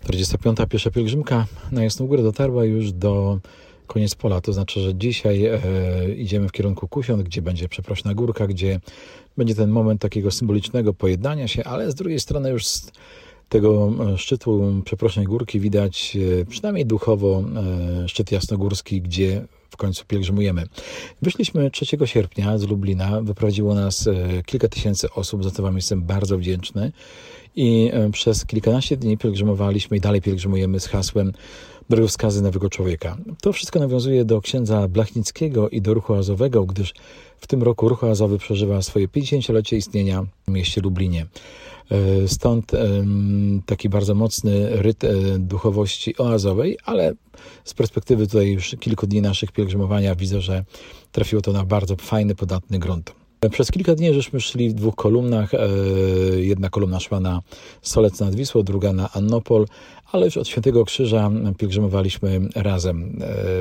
45. pierwsza pielgrzymka na Jasną Górę dotarła już do koniec pola. To znaczy, że dzisiaj idziemy w kierunku Kusiąt, gdzie będzie przeprośna górka, gdzie będzie ten moment takiego symbolicznego pojednania się, ale z drugiej strony już z tego szczytu przeprośnej górki widać przynajmniej duchowo szczyt jasnogórski, gdzie w końcu pielgrzymujemy. Wyszliśmy 3 sierpnia z Lublina, wyprowadziło nas kilka tysięcy osób, za co Wam jestem bardzo wdzięczny i przez kilkanaście dni pielgrzymowaliśmy i dalej pielgrzymujemy z hasłem Drogowskazy nowego człowieka. To wszystko nawiązuje do księdza Blachnickiego i do ruchu oazowego, gdyż w tym roku ruch oazowy przeżywa swoje 50-lecie istnienia w mieście Lublinie. Stąd taki bardzo mocny ryt duchowości oazowej, ale z perspektywy tutaj już kilku dni naszych pielgrzymowania widzę, że trafiło to na bardzo fajny, podatny grunt. Przez kilka dni żeśmy szli w 2 kolumnach. Jedna kolumna szła na Solec nad Wisłą, druga na Annopol, ale już od Świętego Krzyża pielgrzymowaliśmy razem.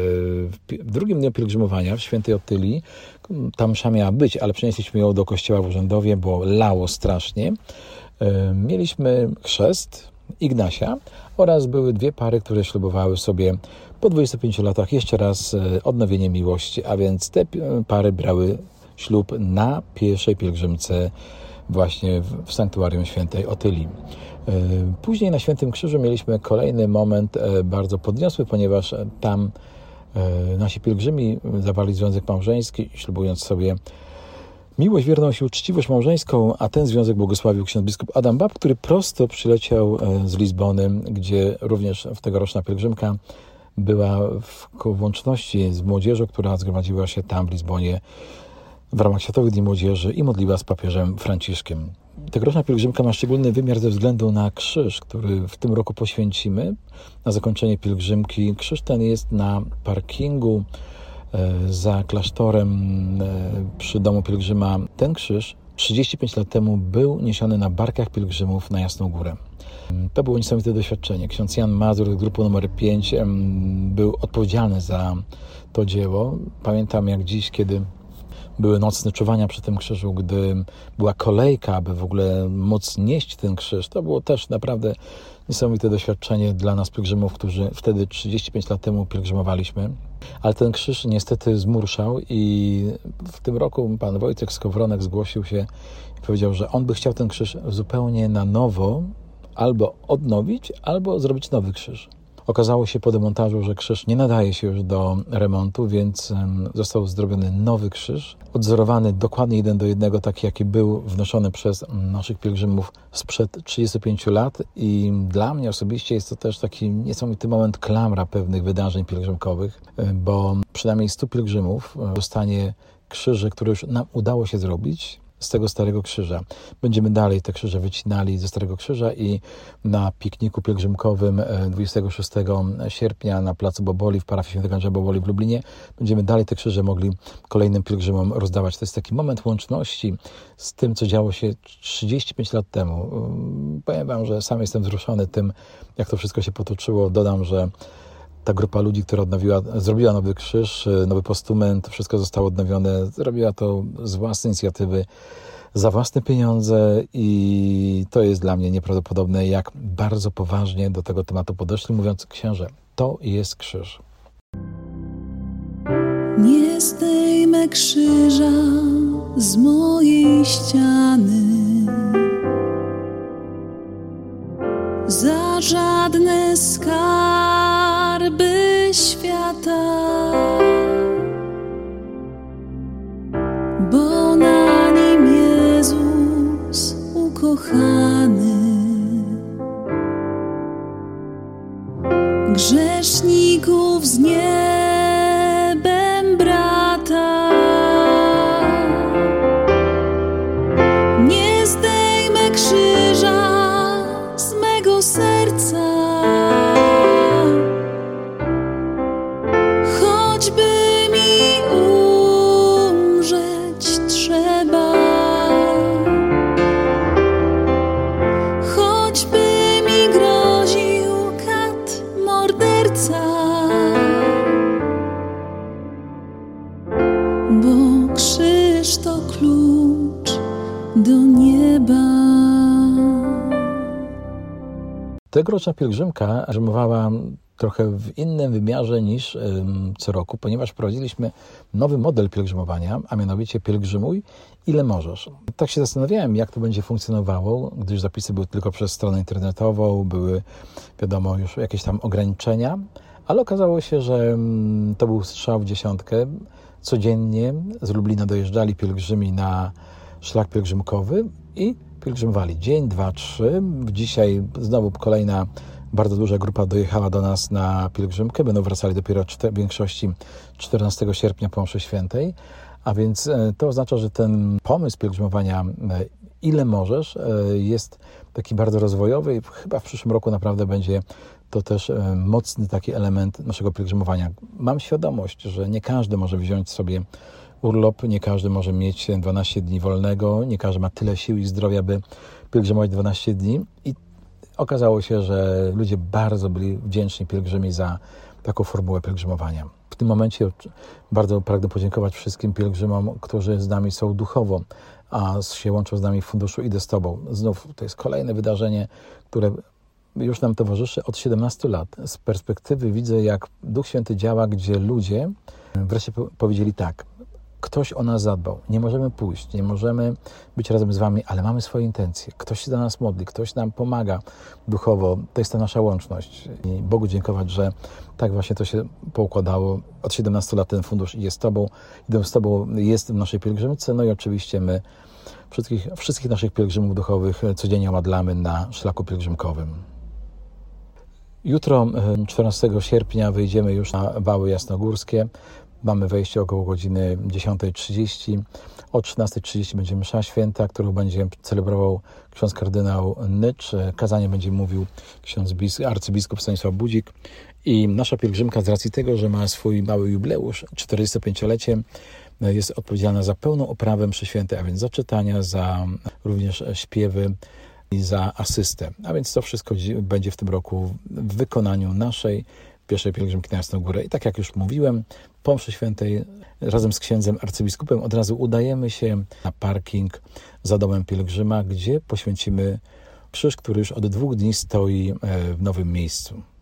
W drugim dniu pielgrzymowania w Świętej Otylii, tam msza miała być, ale przenieśliśmy ją do kościoła w Urzędowie, bo lało strasznie. Mieliśmy chrzest Ignasia oraz były 2 pary, które ślubowały sobie po 25 latach jeszcze raz odnowienie miłości, a więc te pary brały ślub na pierwszej pielgrzymce właśnie w sanktuarium Świętej Otylii. Później na Świętym Krzyżu mieliśmy kolejny moment bardzo podniosły, ponieważ tam nasi pielgrzymi zawarli związek małżeński, ślubując sobie miłość, wierność i uczciwość małżeńską, a ten związek błogosławił ksiądz biskup Adam Bab, który prosto przyleciał z Lizbony, gdzie również w tegoroczna pielgrzymka była w łączności z młodzieżą, która zgromadziła się tam w Lizbonie w ramach Światowych Dni Młodzieży i modliła z papieżem Franciszkiem. Tegoroczna pielgrzymka ma szczególny wymiar ze względu na krzyż, który w tym roku poświęcimy na zakończenie pielgrzymki. Krzyż ten jest na parkingu za klasztorem przy domu pielgrzyma. Ten krzyż 35 lat temu był niesiony na barkach pielgrzymów na Jasną Górę. To było niesamowite doświadczenie. Ksiądz Jan Mazur, grupy numer 5, był odpowiedzialny za to dzieło. Pamiętam jak dziś, kiedy były nocne czuwania przy tym krzyżu, gdy była kolejka, aby w ogóle móc nieść ten krzyż. To było też naprawdę niesamowite doświadczenie dla nas pielgrzymów, którzy wtedy 35 lat temu pielgrzymowaliśmy. Ale ten krzyż niestety zmurszał i w tym roku pan Wojciech Skowronek zgłosił się i powiedział, że on by chciał ten krzyż zupełnie na nowo albo odnowić, albo zrobić nowy krzyż. Okazało się po demontażu, że krzyż nie nadaje się już do remontu, więc został zrobiony nowy krzyż, odzorowany dokładnie 1 do 1, taki jaki był wnoszony przez naszych pielgrzymów sprzed 35 lat i dla mnie osobiście jest to też taki niesamowity moment klamra pewnych wydarzeń pielgrzymkowych, bo przynajmniej 100 pielgrzymów dostanie krzyże, które już nam udało się zrobić z tego Starego Krzyża. Będziemy dalej te krzyże wycinali ze Starego Krzyża i na pikniku pielgrzymkowym 26 sierpnia na Placu Boboli w parafii Świętego Andrzeja Boboli w Lublinie będziemy dalej te krzyże mogli kolejnym pielgrzymom rozdawać. To jest taki moment łączności z tym, co działo się 35 lat temu. Powiem Wam, że sam jestem wzruszony tym, jak to wszystko się potoczyło. Dodam, że ta grupa ludzi, która zrobiła nowy krzyż, nowy postument, wszystko zostało odnowione, zrobiła to z własnej inicjatywy, za własne pieniądze i to jest dla mnie nieprawdopodobne, jak bardzo poważnie do tego tematu podeszli, mówiąc: księże, to jest krzyż. Nie zdejmę krzyża z mojej ściany za żadne skarby świata, bo na nim Jezus ukochany grzeszników z niebem brata. Nie zdejmę krzyża z mego serca, choćby mi umrzeć trzeba, choćby mi groził kat morderca, bo krzyż to klucz do nieba. Tegoroczna pielgrzymka rzymowała trochę w innym wymiarze niż co roku, ponieważ wprowadziliśmy nowy model pielgrzymowania, a mianowicie pielgrzymuj ile możesz. Tak się zastanawiałem, jak to będzie funkcjonowało, gdyż zapisy były tylko przez stronę internetową, były, wiadomo, już jakieś tam ograniczenia, ale okazało się, że to był strzał w dziesiątkę. Codziennie z Lublina dojeżdżali pielgrzymi na szlak pielgrzymkowy i pielgrzymowali dzień, 2, 3. Dzisiaj znowu kolejna bardzo duża grupa dojechała do nas na pielgrzymkę. Będą wracali dopiero w większości 14 sierpnia po mszy świętej. A więc to oznacza, że ten pomysł pielgrzymowania ile możesz jest taki bardzo rozwojowy i chyba w przyszłym roku naprawdę będzie to też mocny taki element naszego pielgrzymowania. Mam świadomość, że nie każdy może wziąć sobie urlop, nie każdy może mieć 12 dni wolnego, nie każdy ma tyle sił i zdrowia, by pielgrzymować 12 dni i okazało się, że ludzie bardzo byli wdzięczni pielgrzymi za taką formułę pielgrzymowania. W tym momencie bardzo pragnę podziękować wszystkim pielgrzymom, którzy z nami są duchowo, a się łączą z nami w funduszu Idę z Tobą. Znów to jest kolejne wydarzenie, które już nam towarzyszy od 17 lat. Z perspektywy widzę, jak Duch Święty działa, gdzie ludzie wreszcie powiedzieli tak, ktoś o nas zadbał, nie możemy pójść, nie możemy być razem z Wami, ale mamy swoje intencje. Ktoś się za nas modli, ktoś nam pomaga duchowo. To jest ta nasza łączność. I Bogu dziękować, że tak właśnie to się poukładało. Od 17 lat ten fundusz Idę z Tobą jest w naszej pielgrzymce. No i oczywiście my wszystkich naszych pielgrzymów duchowych codziennie omadlamy na szlaku pielgrzymkowym. Jutro, 14 sierpnia, wyjdziemy już na Wały Jasnogórskie. Mamy wejście około godziny 10:30. O 13:30 będzie msza święta, którą będzie celebrował ksiądz kardynał Nycz. Kazanie będzie mówił arcybiskup Stanisław Budzik. I nasza pielgrzymka z racji tego, że ma swój mały jubileusz, 45-lecie, jest odpowiedzialna za pełną oprawę mszy świętej, a więc za czytania, za również śpiewy i za asystę. A więc to wszystko będzie w tym roku w wykonaniu naszej pierwszej pielgrzymki na Jasną Górę. I tak jak już mówiłem, po mszy świętej razem z księdzem arcybiskupem od razu udajemy się na parking za domem pielgrzyma, gdzie poświęcimy krzyż, który już od 2 dni stoi w nowym miejscu.